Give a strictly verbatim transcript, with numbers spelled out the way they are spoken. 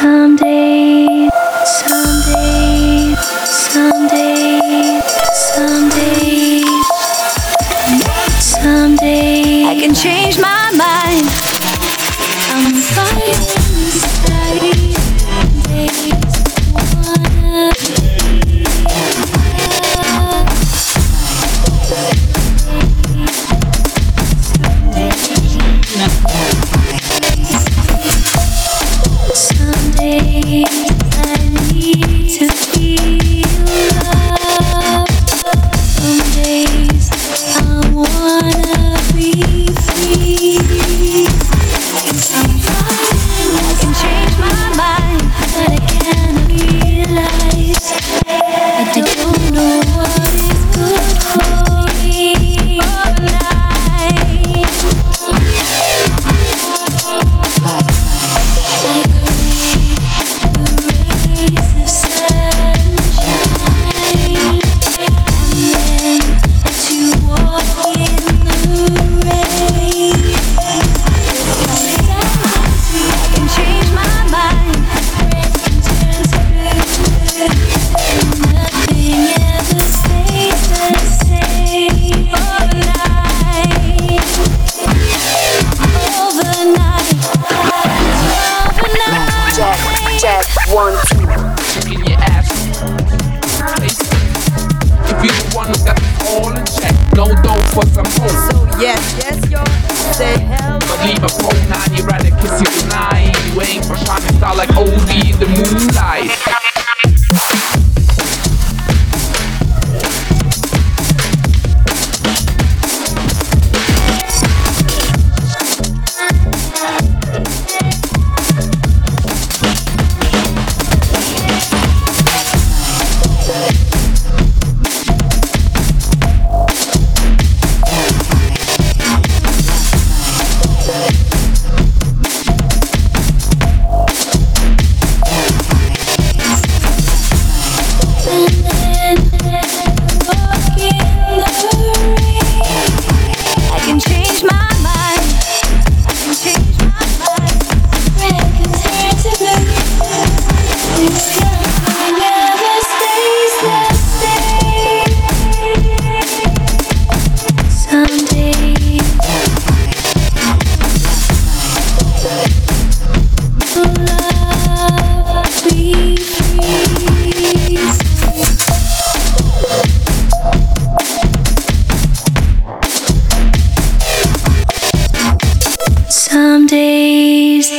Some days, some days, some days, some days, some days I can change my mind. I'm fine inside. Days wanna be some days I need to feel love. Some days I wanna be free. I'm fine, I can change my mind, but I can't realize I don't know what is good for me overnight. Like the rays of sunshine, and then as you walk in the rain, I can change my mind. Red turns blue, and nothing ever stays the same overnight. Overnight, overnight. Check, check, one, two. In your ass. If you the one who got this all in check, no dough for some home. So yes, yes, yo, say hell. But leave a phone on, you rather kiss you tonight.